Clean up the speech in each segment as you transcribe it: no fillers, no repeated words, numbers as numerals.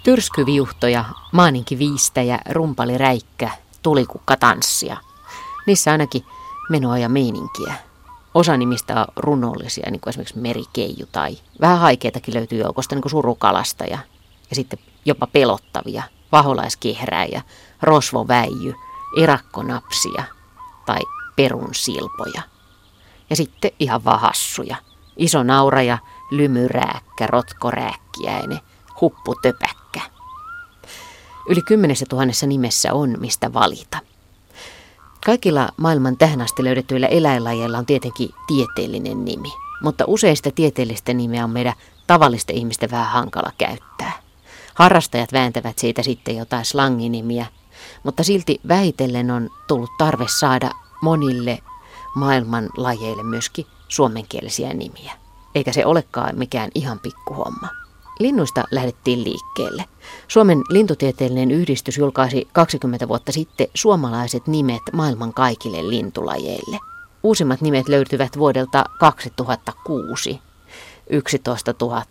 Tyrskyviuhtoja, maaninkiviistäjä, rumpaliräikkä, tulikukka-tanssia. Niissä ainakin menoa ja meininkiä. Osa nimistä on runollisia, niin kuin esimerkiksi merikeiju tai vähän haikeitakin löytyy joukosta, niin kuin surukalastaja. Ja sitten jopa pelottavia, vaholaiskehräjä, rosvoväijy, erakkonapsia tai perunsilpoja. Ja sitten ihan vaan hassuja. Iso nauraja, lymyrääkkä, rotkorääkkiäinen, hupputöpäkkä. Yli 10 000 nimessä on mistä valita. Kaikilla maailman tähän asti löydetyillä eläinlajeilla on tietenkin tieteellinen nimi, mutta useista tieteellistä nimeä on meidän tavallisten ihmisten vähän hankala käyttää. Harrastajat vääntävät siitä sitten jotain slanginimiä, mutta silti vähitellen on tullut tarve saada monille maailman lajeille myöskin suomenkielisiä nimiä. Eikä se olekaan mikään ihan pikkuhomma. Linnuista lähdettiin liikkeelle. Suomen lintutieteellinen yhdistys julkaisi 20 vuotta sitten suomalaiset nimet maailman kaikille lintulajeille. Uusimmat nimet löytyvät vuodelta 2006, 11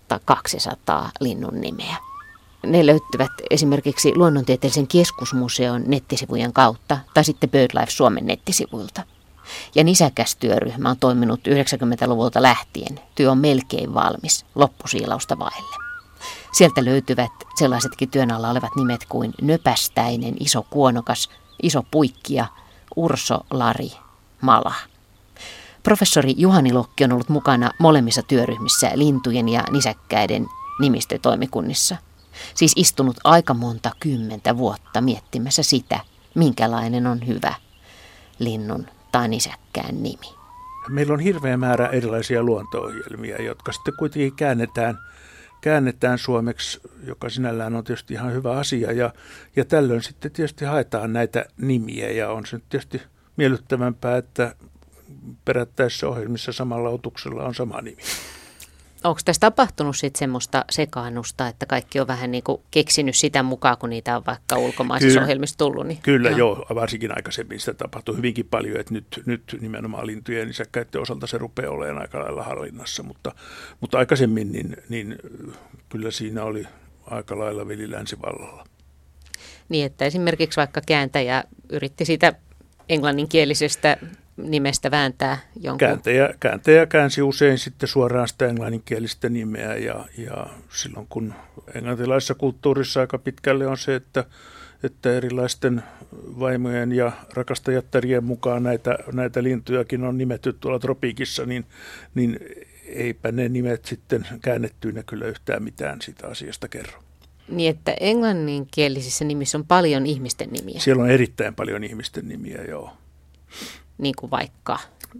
200 linnun nimeä. Ne löytyvät esimerkiksi Luonnontieteellisen keskusmuseon nettisivujen kautta tai sitten BirdLife Suomen nettisivuilta. Ja nisäkästyöryhmä on toiminut 90-luvulta lähtien. Työ on melkein valmis, loppusiilausta vaille. Sieltä löytyvät sellaisetkin työn alla olevat nimet kuin nöpästäinen, iso kuonokas, iso puikkija, urso, lari, mala. Professori Juhani Lokki on ollut mukana molemmissa työryhmissä lintujen ja nisäkkäiden nimistötoimikunnissa. Siis istunut aika monta 10 vuotta miettimässä sitä, minkälainen on hyvä linnun tai nisäkkään nimi. Meillä on hirveä määrä erilaisia luonto-ohjelmia, jotka sitten kuitenkin käännetään suomeksi, joka sinällään on tietysti ihan hyvä asia. Ja tällöin sitten tietysti haetaan näitä nimiä ja on se tietysti miellyttävämpää, että perättäisissä ohjelmissa samalla otuksella on sama nimi. Onko tässä tapahtunut sitten semmoista sekaannusta, että kaikki on vähän niin kuin keksinyt sitä mukaan, kun niitä on vaikka ulkomaisissa ohjelmissa tullut? Niin kyllä joo, varsinkin aikaisemmin sitä tapahtui hyvinkin paljon, että nyt nimenomaan lintujen ja nisäkkäiden osalta se rupeaa olemaan aika lailla hallinnassa, mutta aikaisemmin niin kyllä siinä oli aika lailla veli länsivallalla. Niin, että esimerkiksi vaikka kääntäjä yritti sitä englanninkielisestä nimestä vääntää jonkun. Kääntäjä käänsi usein sitten suoraan sitä englanninkielistä nimeä ja silloin kun englantilaisessa kulttuurissa aika pitkälle on se, että erilaisten vaimojen ja rakastajattarien mukaan näitä lintujakin on nimetty tuolla tropiikissa, niin eipä ne nimet sitten käännettyinä kyllä yhtään mitään siitä asiasta kerro. Niin, että englanninkielisissä nimissä on paljon ihmisten nimiä. Siellä on erittäin paljon ihmisten nimiä, joo. Niin kuin vaikka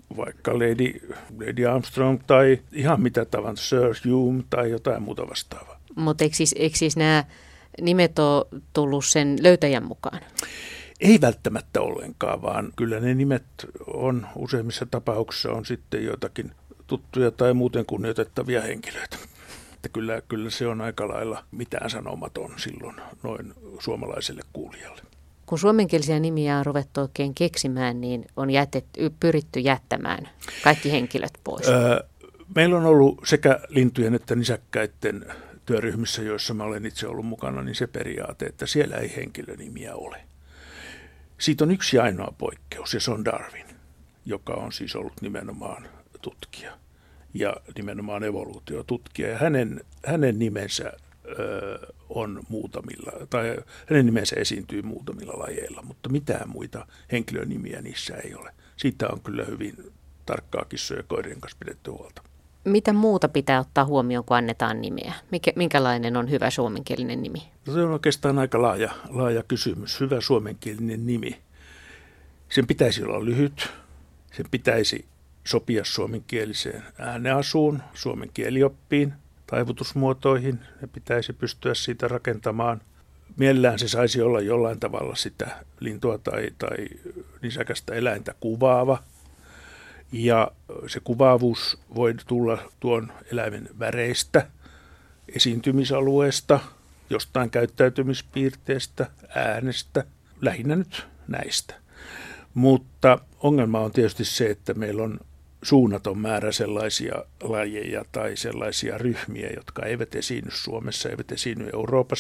Lady Armstrong tai ihan mitä tavan, Sir Hume tai jotain muuta vastaavaa. Mutta eikö siis nämä nimet ole tullut sen löytäjän mukaan? Ei välttämättä ollenkaan, vaan kyllä ne nimet on useimmissa tapauksissa on sitten joitakin tuttuja tai muuten kunnioitettavia henkilöitä. Että kyllä se on aika lailla mitään sanomaton silloin noin suomalaiselle kuulijalle. Kun suomenkielisiä nimiä on ruvettu oikein keksimään, niin on pyritty jättämään kaikki henkilöt pois. Meillä on ollut sekä lintujen että nisäkkäiden työryhmissä, joissa mä olen itse ollut mukana, niin se periaate, että siellä ei henkilönimiä ole. Siitä on yksi ainoa poikkeus, ja se on Darwin, joka on siis ollut nimenomaan tutkija ja nimenomaan evoluutiotutkija. Ja hänen nimensä on muutamilla, tai hänen nimensä esiintyy muutamilla lajeilla, mutta mitään muita henkilönimiä niissä ei ole. Siitä on kyllä hyvin tarkkaa kissojen ja koirien kanssa pidetty huolta. Mitä muuta pitää ottaa huomioon, kun annetaan nimeä? Minkälainen on hyvä suomenkielinen nimi? Se on oikeastaan aika laaja kysymys. Hyvä suomenkielinen nimi. Sen pitäisi olla lyhyt, sen pitäisi sopia suomenkieliseen ääneasuun, suomen kielioppiin, taivutusmuotoihin, ja pitäisi pystyä siitä rakentamaan. Mielellään se saisi olla jollain tavalla sitä lintua tai nisäkästä eläintä kuvaava. Ja se kuvaavuus voi tulla tuon eläimen väreistä, esiintymisalueesta, jostain käyttäytymispiirteestä, äänestä, lähinnä nyt näistä. Mutta ongelma on tietysti se, että meillä on suunnaton määrä sellaisia lajeja tai sellaisia ryhmiä, jotka eivät esiinny Suomessa, eivät esiinny Euroopassa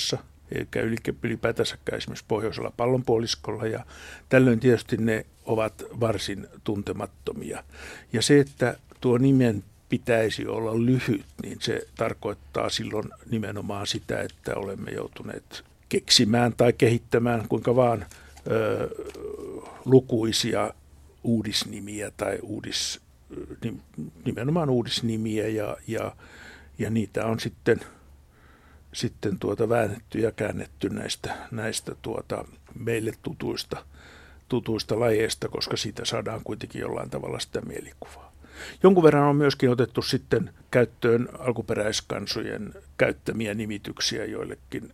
eikä ylipäätänsäkään esimerkiksi pohjoisella pallonpuoliskolla, ja tällöin tietysti ne ovat varsin tuntemattomia. Ja se, että tuo nimen pitäisi olla lyhyt, niin se tarkoittaa silloin nimenomaan sitä, että olemme joutuneet keksimään tai kehittämään kuinka vaan lukuisia uudisnimiä tai nimenomaan uudisnimiä ja niitä on sitten väännetty ja käännetty näistä meille tutuista lajeista, koska siitä saadaan kuitenkin jollain tavalla sitä mielikuvaa. Jonkun verran on myöskin otettu sitten käyttöön alkuperäiskansojen käyttämiä nimityksiä joillekin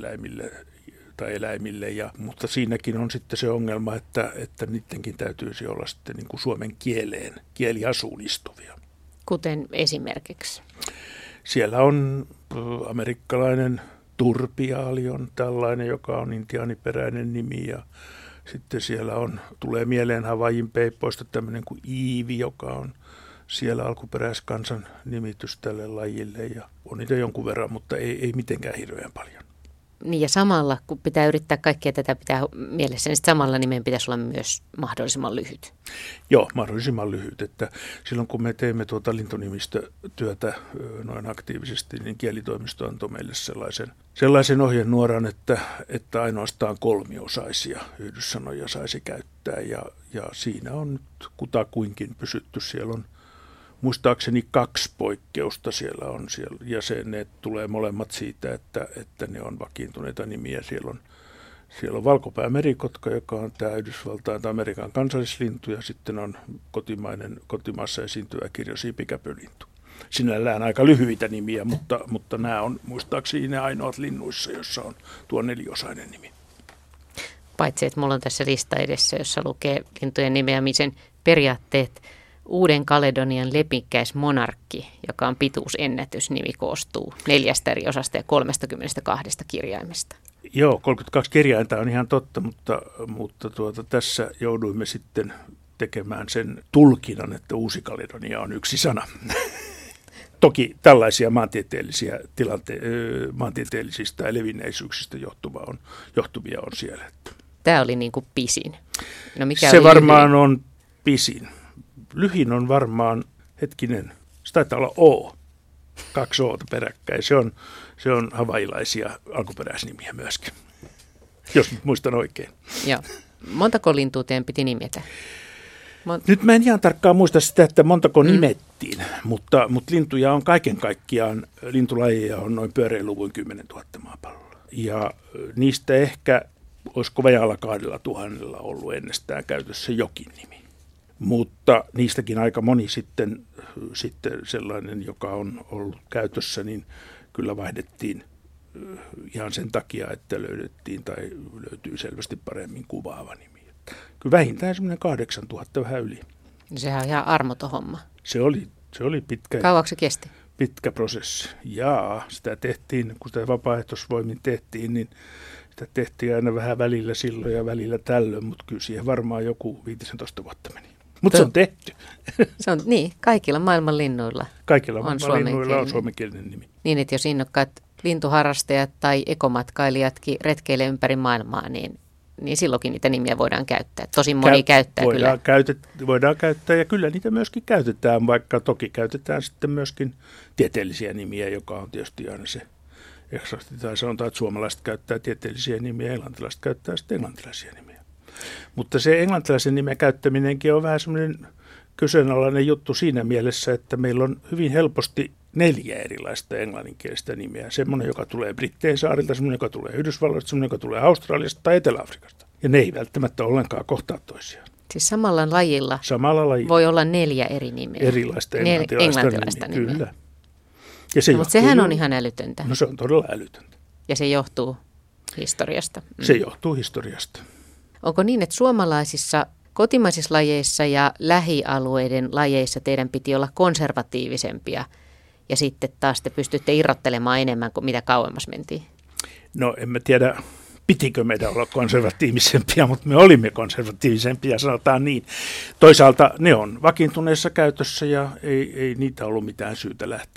eläimille, mutta siinäkin on sitten se ongelma, että niidenkin täytyisi olla sitten niin kuin suomen kieliasuun istuvia. Kuten esimerkiksi? Siellä on amerikkalainen turpiaali on tällainen, joka on intiaaniperäinen nimi, ja sitten siellä tulee mieleen Havaijin peippoista tämmöinen kuin iivi, joka on siellä alkuperäiskansan nimitys tälle lajille, ja on niitä jonkun verran, mutta ei mitenkään hirveän paljon. Niin ja samalla, kun pitää yrittää kaikkea tätä pitää mielessä, niin samalla nimen pitäisi olla myös mahdollisimman lyhyt. Joo, mahdollisimman lyhyt. Että silloin kun me teimme lintunimistotyötä noin aktiivisesti, niin kielitoimisto antoi meille sellaisen ohjenuoran, että ainoastaan kolmiosaisia yhdyssanoja saisi käyttää. Ja siinä on nyt kutakuinkin pysytty. Siellä on muistaakseni 2 poikkeusta siellä on, ja ne tulee molemmat siitä, että ne on vakiintuneita nimiä. Siellä on valkopäämerikotka, joka on tämä Yhdysvaltain tai Amerikan kansallislintu, ja sitten on kotimaassa esiintyvä kirjosiipikäpylintu. Sinällään aika lyhyitä nimiä, mutta nämä on muistaakseni ne ainoat linnuissa, jossa on tuo 4-osainen nimi. Paitsi, että mulla on tässä lista edessä, jossa lukee lintujen nimeämisen periaatteet. Uuden-Kaledonian lepikkäismonarkki, joka on pituusennätysnimi, koostuu 4 eri osasta ja 32 kirjaimesta. Joo, 32 kirjainta on ihan totta, mutta tässä jouduimme sitten tekemään sen tulkinnan, että Uusi-Kaledonia on yksi sana. Toki tällaisia maantieteellisistä ja levinneisyyksistä johtuvia on siellä. Tämä oli niin kuin pisin. No mikä se oli varmaan lyhyin? On pisin. Lyhin on varmaan, se taitaa olla O, 2 O:ta peräkkäin. Se on havailaisia alkuperäisnimiä myöskin, jos muistan oikein. Joo. Montako lintua teidän piti nimetä? Nyt mä en ihan tarkkaan muista sitä, että montako nimettiin, mutta lintuja on kaiken kaikkiaan, lintulajeja on noin pyöreän luvun 10 000 maapallolla. Ja niistä ehkä, olisiko vajaalla 2 000 ollut ennestään käytössä jokin nimi. Mutta niistäkin aika moni sitten sellainen, joka on ollut käytössä, niin kyllä vaihdettiin ihan sen takia, että löytyy selvästi paremmin kuvaava nimi. Kyllä vähintään semmoinen 8 000 vähän yli. Sehän on ihan armoton homma. Se oli pitkä. Kauanko se kesti? Pitkä prosessi. Sitä tehtiin, kun sitä vapaaehtoisvoimin tehtiin, niin sitä tehtiin aina vähän välillä silloin ja välillä tällöin, mutta kyllä siihen varmaan joku 15 vuotta meni. Mutta se on tehty. Se on, niin, kaikilla maailman linnuilla on suomenkielinen nimi. Niin, että jos innokkaat lintuharrastajat tai ekomatkailijatkin retkeilee ympäri maailmaa, niin silloinkin niitä nimiä voidaan käyttää. Tosin moni käyttää kyllä. Voidaan käyttää ja kyllä niitä myöskin käytetään, vaikka toki käytetään sitten myöskin tieteellisiä nimiä, joka on tietysti aina se eksakti. Tai sanotaan, että suomalaiset käyttää tieteellisiä nimiä ja englantilaiset käyttää sitten englantilaisia nimiä. Mutta se englantilaisen nimen käyttäminenkin on vähän semmoinen kyseenalainen juttu siinä mielessä, että meillä on hyvin helposti 4 erilaista englanninkielistä nimeä. Semmoinen, joka tulee Brittein saarilta, semmoinen, joka tulee Yhdysvalloista, semmoinen, joka tulee Australiasta tai Etelä-Afrikasta. Ja ne ei välttämättä ollenkaan kohtaa toisiaan. Siis samalla lajilla voi olla 4 eri nimeä. Erilaista englantilaista nimeä. Kyllä. Mutta sehän on ihan älytöntä. No se on todella älytöntä. Ja se johtuu historiasta. Se johtuu historiasta. Onko niin, että suomalaisissa kotimaisissa lajeissa ja lähialueiden lajeissa teidän piti olla konservatiivisempia ja sitten taas te pystytte irrottelemaan enemmän kuin mitä kauemmas mentiin? No en mä tiedä, pitikö meidän olla konservatiivisempia, mutta me olimme konservatiivisempia, sanotaan niin. Toisaalta ne on vakiintuneessa käytössä ja ei niitä ollut mitään syytä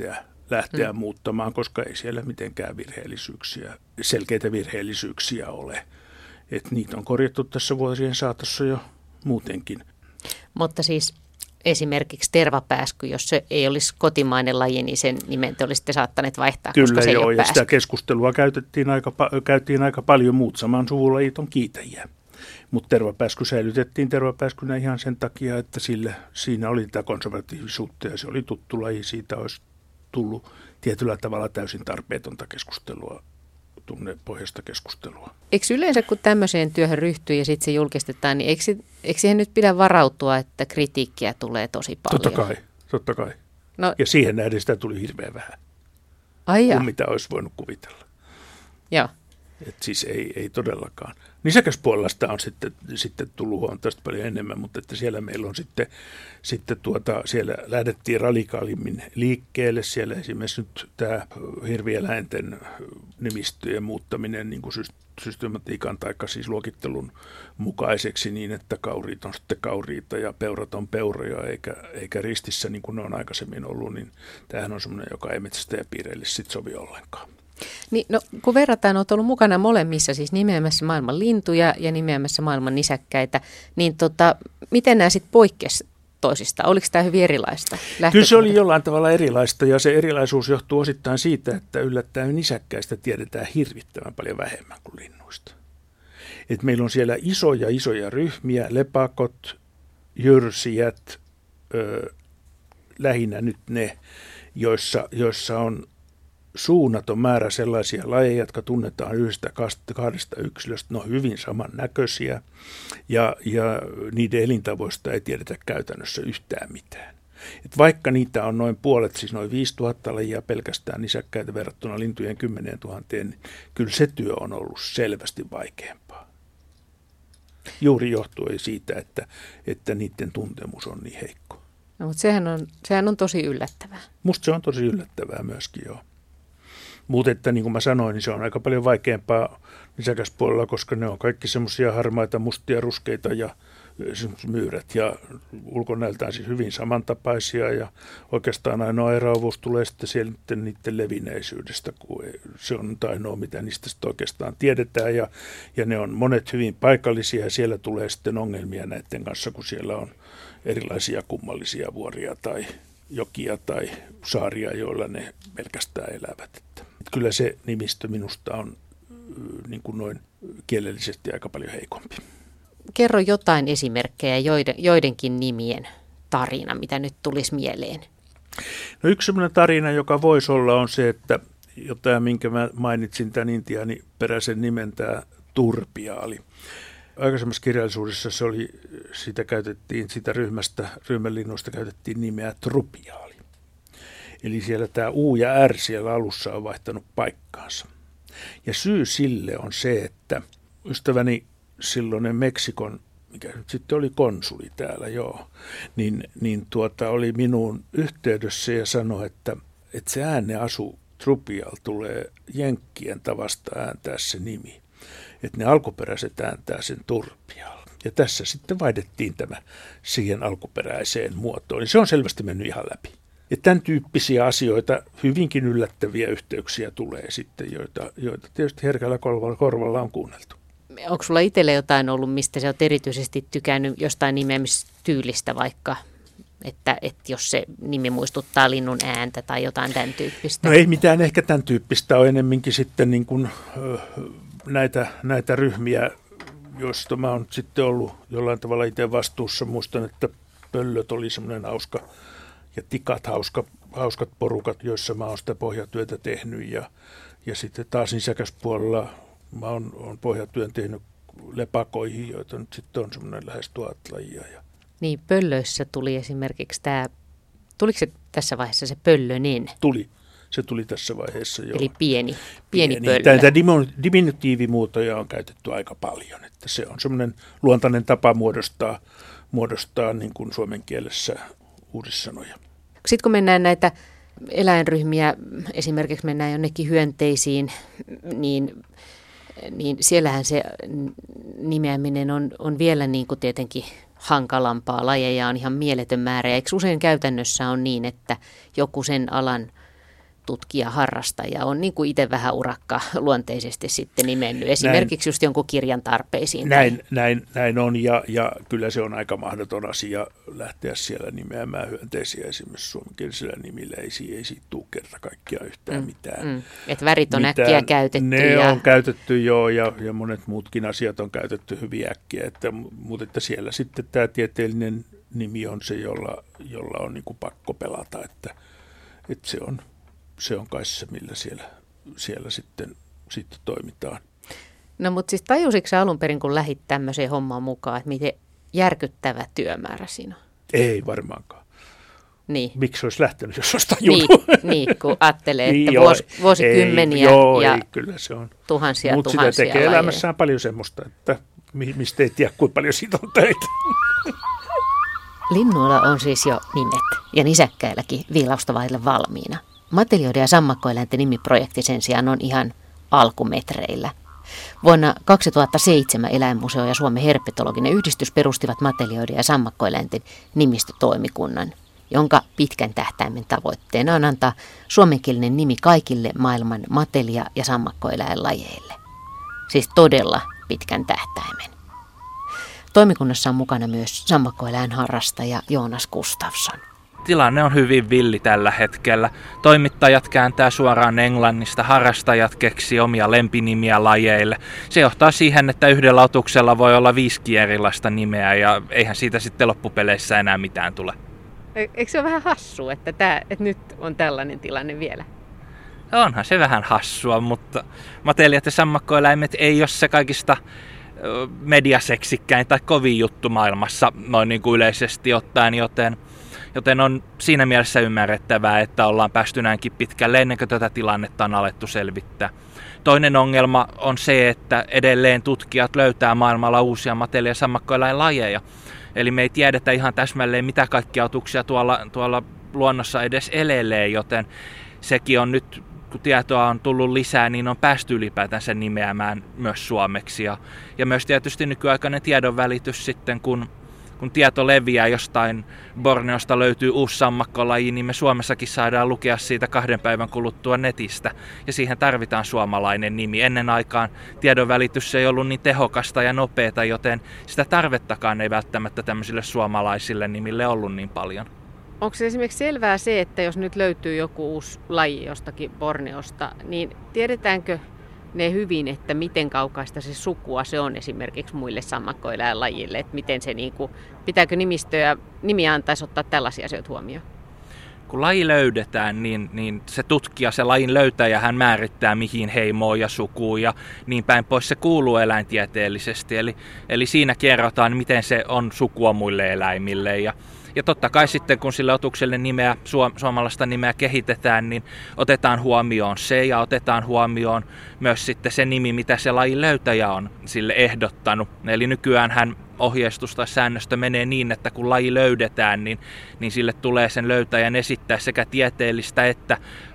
lähteä muuttamaan, koska ei siellä mitenkään selkeitä virheellisyyksiä ole. Et niitä on korjattu tässä vuosien saatossa jo muutenkin. Mutta siis esimerkiksi tervapääsky, jos se ei olisi kotimainen laji, niin sen nimen te olisitte saattaneet vaihtaa, Kyllä koska se joo, ei ole ja pääsky. sitä keskustelua käytiin aika paljon. Muut saman suvulajit on kiitäjiä. Mutta tervapääsky säilytettiin tervapääskynä ihan sen takia, että siinä oli tätä konservatiivisuutta ja se oli tuttu laji. Siitä olisi tullut tietyllä tavalla täysin tarpeetonta keskustelua, tunnepohjaista keskustelua. Eikö yleensä, kun tämmöiseen työhön ryhtyy ja sitten se julkistetaan, niin eikö siihen nyt pidä varautua, että kritiikkiä tulee tosi paljon? Totta kai. No, Ja siihen nähden sitä tuli hirveän vähän, kuin mitä olisi voinut kuvitella. Joo. Et siis ei todellakaan. Nisäkäspuolella sitä on sitten tullut huomattavasti paljon enemmän, mutta että siellä meillä on siellä lähdettiin radikaalimmin liikkeelle. Siellä esimerkiksi nyt tämä hirvieläinten nimistöjen muuttaminen niin kuin systematiikan tai siis luokittelun mukaiseksi niin, että kauriit on sitten kauriita ja peurat on peuroja eikä ristissä niin kuin ne on aikaisemmin ollut, niin tämähän on semmoinen, joka ei metsästäjäpiireille sitten sovi ollenkaan. Niin, no, kun verrataan, olet ollut mukana molemmissa, siis nimeämässä maailman lintuja ja nimeämässä maailman nisäkkäitä, niin miten nämä sitten poikkesi toisista? Oliko tämä hyvin erilaista? Kyllä se oli jollain tavalla erilaista ja se erilaisuus johtuu osittain siitä, että yllättäen nisäkkäistä tiedetään hirvittävän paljon vähemmän kuin linnuista. Et meillä on siellä isoja ryhmiä, lepakot, jyrsijät, lähinnä nyt ne, joissa on suunnaton määrä sellaisia lajeja, jotka tunnetaan yhdestä kahdesta yksilöstä, ne on hyvin samannäköisiä ja niiden elintavoista ei tiedetä käytännössä yhtään mitään. Et vaikka niitä on noin puolet, siis noin 5000 lajia pelkästään nisäkkäitä verrattuna lintujen 10 000, niin kyllä se työ on ollut selvästi vaikeampaa. Juuri johtuen siitä, että niiden tuntemus on niin heikko. No, mutta sehän on tosi yllättävää. Musta se on tosi yllättävää myöskin, joo. Mutta että niin kuin mä sanoin, niin se on aika paljon vaikeampaa nisäkäspuolella, koska ne on kaikki semmoisia harmaita, mustia, ruskeita ja myyrät ja ulkonäöltään siis hyvin samantapaisia ja oikeastaan ainoa eroavuus tulee sitten niiden levinneisyydestä, kun se on ainoa, mitä niistä sitten oikeastaan tiedetään ja ne on monet hyvin paikallisia ja siellä tulee sitten ongelmia näiden kanssa, kun siellä on erilaisia kummallisia vuoria tai jokia tai saaria, joilla ne pelkästään elävät. Kyllä se nimistö minusta on niin kuin noin kielellisesti aika paljon heikompi. Kerro jotain esimerkkejä joidenkin nimien tarina, mitä nyt tulisi mieleen. No yksi sellainen tarina, joka voisi olla, on se, että jotain, minkä mä mainitsin, tämän intiaaniperäisen nimen, tämä turpiaali. Aikaisemmassa kirjallisuudessa siitä ryhmälinnuista käytettiin nimeä trupiaali. Eli siellä tämä U ja R siellä alussa on vaihtanut paikkaansa. Ja syy sille on se, että ystäväni silloinen Meksikon, mikä nyt sitten oli konsuli täällä, oli minuun yhteydessä ja sanoi, että se ääneasu trupial tulee jenkkien tavasta ääntää se nimi. Että ne alkuperäiset ääntää sen turpial. Ja tässä sitten vaihdettiin tämä siihen alkuperäiseen muotoon. Niin se on selvästi mennyt ihan läpi. Ja tämän tyyppisiä asioita, hyvinkin yllättäviä yhteyksiä tulee sitten, joita tietysti herkällä korvalla on kuunneltu. Onko sulla itselle jotain ollut, mistä sä oot erityisesti tykännyt jostain nimeämistyylistä vaikka, että jos se nimi muistuttaa linnun ääntä tai jotain tämän tyyppistä? No ei mitään ehkä tämän tyyppistä, on ennemminkin sitten niin kuin, näitä ryhmiä, joista mä oon sitten ollut jollain tavalla itse vastuussa. Muistan, että pöllöt oli semmoinen hauska ja tikat hauskat porukat, joissa mä oon sitä pohjatyötä tehnyt ja sitten taas nisäkäspuolella mä oon pohjatyön tehnyt lepakoihin, joita nyt sitten on semmoinen lähes 1000 lajia. Niin, pöllöissä tuli esimerkiksi tuliko se tässä vaiheessa se pöllönen? Se tuli tässä vaiheessa jo. Eli pieni pöllö. Tätä diminutiivimuotoja on käytetty aika paljon, että se on semmoinen luontainen tapa muodostaa niin kuin suomen kielessä uudissanoja. Sitten kun mennään näitä eläinryhmiä, esimerkiksi mennään jonnekin hyönteisiin, niin siellähän se nimeäminen on vielä niin kuin tietenkin hankalampaa. Lajeja on ihan mieletön määrä. Eikö usein käytännössä on niin, että joku sen alan tutkija, harrastaja on niin kuin itse vähän urakka luonteisesti sitten nimennyt, esimerkiksi just jonkun kirjan tarpeisiin. Näin on, ja kyllä se on aika mahdoton asia lähteä siellä nimeämään hyönteisiä esimerkiksi suomenkielisillä nimillä, ei siitä tule kerta kaikkiaan yhtään mitään. Että värit on äkkiä käytetty. Ne on käytetty jo, ja monet muutkin asiat on käytetty hyvin äkkiä, mutta että siellä sitten tämä tieteellinen nimi on se, jolla on niin kuin pakko pelata, että se on kai se, millä siellä sitten toimitaan. No mutta siis tajusitko sä alun perin, kun lähdit tämmöiseen hommaan mukaan, että miten järkyttävä työmäärä siinä on? Ei varmaankaan. Niin. Miksi olisi lähtenyt, jos olisi tajunnut? Niin, kun ajattelee, että vuosikymmeniä ja kyllä se on. tuhansia Mutta sitä tekee lajeja. elämässään paljon semmoista, että mistä ei tiedä, kuinka paljon siitä on töitä. Linnuilla on siis jo nimet ja nisäkkäilläkin viilausta vaille valmiina. Matelioiden ja sammakkoeläinten nimiprojekti sen sijaan on ihan alkumetreillä. Vuonna 2007 Eläinmuseo ja Suomen herpetologinen yhdistys perustivat matelioiden ja sammakkoeläinten nimistötoimikunnan, jonka pitkän tähtäimen tavoitteena on antaa suomenkielinen nimi kaikille maailman matelia- ja sammakkoeläinlajeille. Siis todella pitkän tähtäimen. Toimikunnassa on mukana myös sammakkoeläinharrastaja Joonas Gustafsson. Tilanne on hyvin villi tällä hetkellä. Toimittajat kääntää suoraan englannista, harrastajat keksii omia lempinimiä lajeille. Se johtaa siihen, että yhdellä otuksella voi olla 5 erilaista nimeä ja eihän siitä sitten loppupeleissä enää mitään tule. Eikö se ole vähän hassua, että nyt on tällainen tilanne vielä? Onhan se vähän hassua, mutta matelijat ja sammakkoeläimet ei ole se kaikista mediaseksikkäin tai kovin juttu maailmassa noin niin kuin yleisesti ottaen, joten on siinä mielessä ymmärrettävää, että ollaan päästy näinkin pitkälle ennen kuin tätä tilannetta on alettu selvittää. Toinen ongelma on se, että edelleen tutkijat löytää maailmalla uusia matelia- ja sammakkoeläinlajeja. Eli me ei tiedetä ihan täsmälleen, mitä kaikkia otuksia tuolla luonnossa edes elelee, joten sekin on nyt, kun tietoa on tullut lisää, niin on päästy ylipäätään sen nimeämään myös suomeksi. Ja myös tietysti nykyaikainen tiedonvälitys sitten, kun tieto leviää jostain Borneosta löytyy uusi sammakkolaji, niin me Suomessakin saadaan lukea siitä 2 päivän kuluttua netistä. Ja siihen tarvitaan suomalainen nimi. Ennen aikaan tiedonvälitys ei ollut niin tehokasta ja nopeata, joten sitä tarvettakaan ei välttämättä tämmöisille suomalaisille nimille ollut niin paljon. Onko se esimerkiksi selvää se, että jos nyt löytyy joku uusi laji jostakin Borneosta, niin tiedetäänkö ne hyvin, että miten kaukaista se sukua se on esimerkiksi muille sammakkoeläinlajille, että miten se pitääkö nimiä antaisi ottaa tällaisia asioita huomioon? Kun laji löydetään, niin se tutkija, se lajin löytäjä, hän määrittää mihin heimoon ja sukuun ja niin päin pois se kuuluu eläintieteellisesti. Eli siinä kerrotaan, miten se on sukua muille eläimille ja totta kai sitten, kun sille otukselle suomalaista nimeä kehitetään, niin otetaan huomioon se ja otetaan huomioon myös sitten se nimi, mitä se lajin löytäjä on sille ehdottanut. Eli nykyäänhän ohjeistus tai säännöstö menee niin, että kun laji löydetään, niin sille tulee sen löytäjän esittää sekä tieteellistä että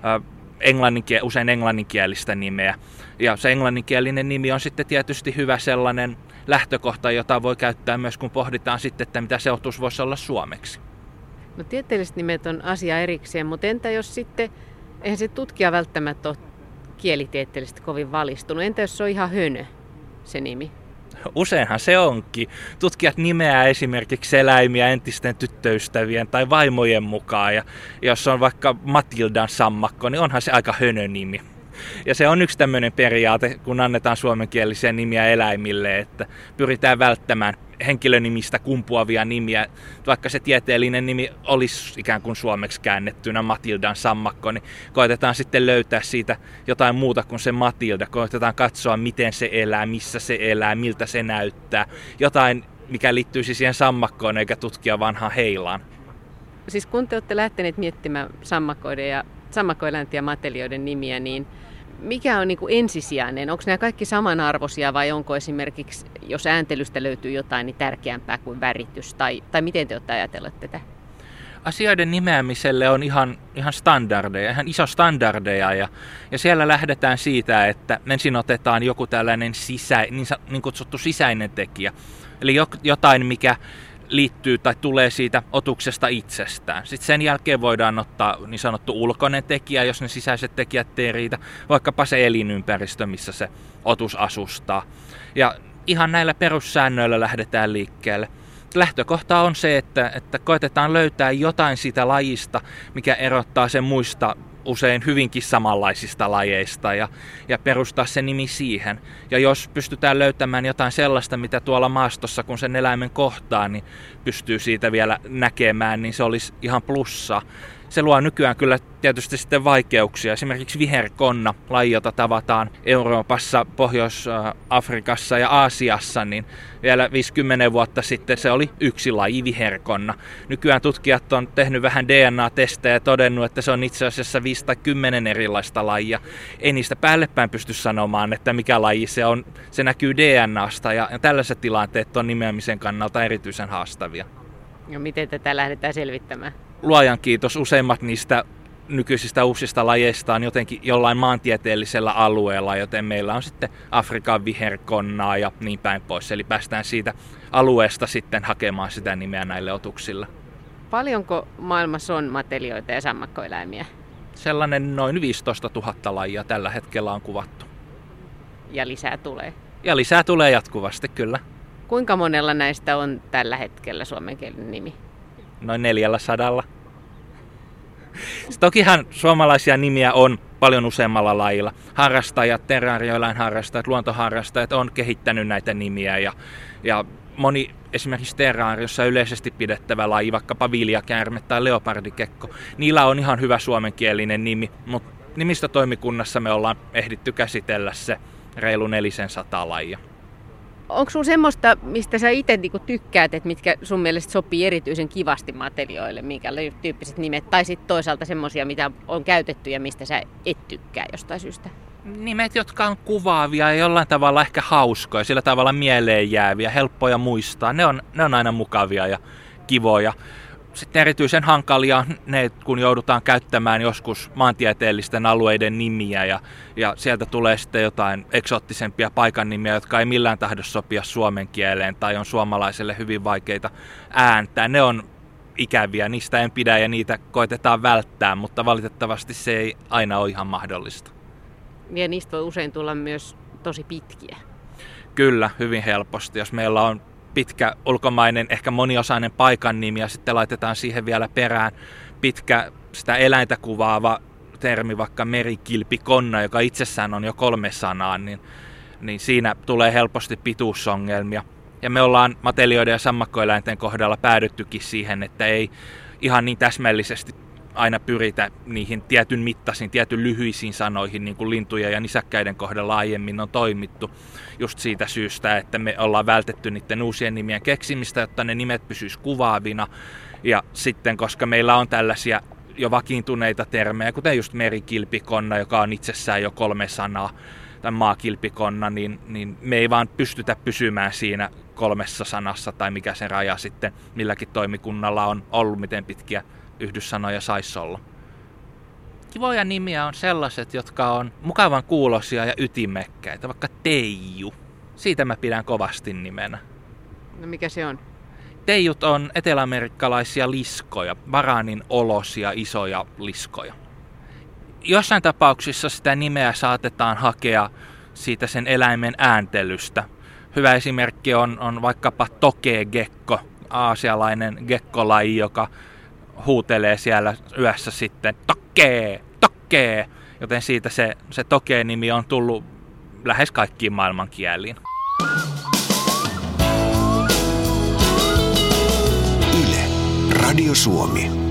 usein englanninkielistä nimeä. Ja se englanninkielinen nimi on sitten tietysti hyvä sellainen lähtökohta, jota voi käyttää myös, kun pohditaan sitten, että mitä se otus voisi olla suomeksi. No tieteelliset nimet on asia erikseen, mutta entä jos sitten, eihän se tutkija välttämättä ole kielitieteellisesti kovin valistunut, entä jos se on ihan hönö se nimi? Useinhan se onkin. Tutkijat nimeää esimerkiksi eläimiä entisten tyttöystävien tai vaimojen mukaan, ja jos on vaikka Matildan sammakko, niin onhan se aika hönö nimi. Ja se on yksi tämmöinen periaate, kun annetaan suomenkielisiä nimiä eläimille, että pyritään välttämään henkilönimistä kumpuavia nimiä. Vaikka se tieteellinen nimi olisi ikään kuin suomeksi käännettynä Matildan sammakko, niin koetetaan sitten löytää siitä jotain muuta kuin se Matilda. Koetetaan katsoa, miten se elää, missä se elää, miltä se näyttää. Jotain, mikä liittyisi siihen sammakkoon, eikä tutkia vanhaan heilaan. Siis kun te olette lähteneet miettimään sammakkoeläinten ja matelioiden nimiä, niin mikä on niin kuin ensisijainen? Onko nämä kaikki samanarvoisia vai onko esimerkiksi, jos ääntelystä löytyy jotain, niin tärkeämpää kuin väritys? Tai miten te olette ajatelleet tätä? Asioiden nimeämiselle on ihan standardeja, ihan iso standardeja ja siellä lähdetään siitä, että ensin otetaan joku tällainen niin kutsuttu sisäinen tekijä. Eli jotain, mikä liittyy tai tulee siitä otuksesta itsestään. Sitten sen jälkeen voidaan ottaa niin sanottu ulkoinen tekijä, jos ne sisäiset tekijät ei riitä, vaikkapa se elinympäristö, missä se otus asustaa. Ja ihan näillä perussäännöillä lähdetään liikkeelle. Lähtökohta on se, että koetetaan löytää jotain siitä lajista, mikä erottaa sen muista usein hyvinkin samanlaisista lajeista ja perustaa se nimi siihen. Ja jos pystytään löytämään jotain sellaista, mitä tuolla maastossa, kun sen eläimen kohtaa, niin pystyy siitä vielä näkemään, niin se olisi ihan plussa. Se luo nykyään kyllä tietysti sitten vaikeuksia. Esimerkiksi viherkonna, laji, jota tavataan Euroopassa, Pohjois-Afrikassa ja Aasiassa, niin vielä 50 vuotta sitten se oli yksi laji, viherkonna. Nykyään tutkijat on tehnyt vähän DNA-testejä ja todennut, että se on itse asiassa 5 tai 10 erilaista lajia. Ei niistä päällepäin pysty sanomaan, että mikä laji se on. Se näkyy DNAsta ja tällaiset tilanteet on nimeämisen kannalta erityisen haastavia. Ja miten tätä lähdetään selvittämään? Luojan kiitos, useimmat niistä nykyisistä uusista lajeista on jotenkin jollain maantieteellisellä alueella, joten meillä on sitten Afrikan viherkonnaa ja niin päin pois. Eli päästään siitä alueesta sitten hakemaan sitä nimeä näille otuksille. Paljonko maailmassa on matelioita ja sammakkoeläimiä? Sellainen noin 15 000 lajia tällä hetkellä on kuvattu. Ja lisää tulee? Ja lisää tulee jatkuvasti, kyllä. Kuinka monella näistä on tällä hetkellä suomenkielinen nimi? Noin 400. Tokihan suomalaisia nimiä on paljon useammalla lajilla. Harrastajat, terraarioeläinharrastajat, luontoharrastajat on kehittänyt näitä nimiä ja moni esimerkiksi terraariossa yleisesti pidettävä laji, vaikkapa viljakäärme tai leopardikekko, niillä on ihan hyvä suomenkielinen nimi, mutta nimistötoimikunnassa me ollaan ehditty käsitellä se reilu 400 lajia. Onko sinulla semmoista, mistä sä itse tykkäät, että mitkä sun mielestä sopii erityisen kivasti matelioille, minkä tyyppiset nimet, tai sitten toisaalta semmoisia, mitä on käytetty ja mistä sä et tykkää jostain syystä? Nimet, jotka on kuvaavia ja jollain tavalla ehkä hauskoja, sillä tavalla mieleen jääviä, helppoja muistaa, ne on aina mukavia ja kivoja. Sitten erityisen hankalia ne, kun joudutaan käyttämään joskus maantieteellisten alueiden nimiä ja sieltä tulee sitten jotain eksoottisempia paikan nimiä, jotka ei millään tahdo sopia suomen kieleen tai on suomalaiselle hyvin vaikeita ääntää. Ne on ikäviä, niistä en pidä ja niitä koetetaan välttää, mutta valitettavasti se ei aina ole ihan mahdollista. Ja niistä voi usein tulla myös tosi pitkiä. Kyllä, hyvin helposti. Jos meillä on pitkä ulkomainen, ehkä moniosainen paikan nimi ja sitten laitetaan siihen vielä perään pitkä sitä eläintä kuvaava termi, vaikka merikilpikonna, joka itsessään on jo 3 sanaa, niin siinä tulee helposti pituusongelmia. Ja me ollaan matelioiden ja sammakkoeläinten kohdalla päädyttykin siihen, että ei ihan niin täsmällisesti aina pyritä niihin tietyn mittaisiin, tietyn lyhyisiin sanoihin, niin kuin lintujen ja nisäkkäiden kohdalla aiemmin on toimittu. Just siitä syystä, että me ollaan vältetty niiden uusien nimien keksimistä, jotta ne nimet pysyis kuvaavina. Ja sitten, koska meillä on tällaisia jo vakiintuneita termejä, kuten just merikilpikonna, joka on itsessään jo 3 sanaa, tai maakilpikonna, niin me ei vaan pystytä pysymään siinä 3 sanassa, tai mikä se raja sitten milläkin toimikunnalla on ollut, miten pitkiä yhdyssanoja saisi olla. Kivoja nimiä on sellaiset, jotka on mukavan kuuloisia ja ytimekkäitä, vaikka Teiju. Siitä mä pidän kovasti nimenä. No mikä se on? Teijut on eteläamerikkalaisia liskoja, varanin olosia isoja liskoja. Jossain tapauksissa sitä nimeä saatetaan hakea siitä sen eläimen ääntelystä. Hyvä esimerkki on vaikkapa tokee-gekko, aasialainen gekkolaji, joka huutelee siellä yössä sitten tokkee, tokkee, joten siitä se tokee-nimi on tullut lähes kaikkiin maailmankieliin. Yle, Radio Suomi.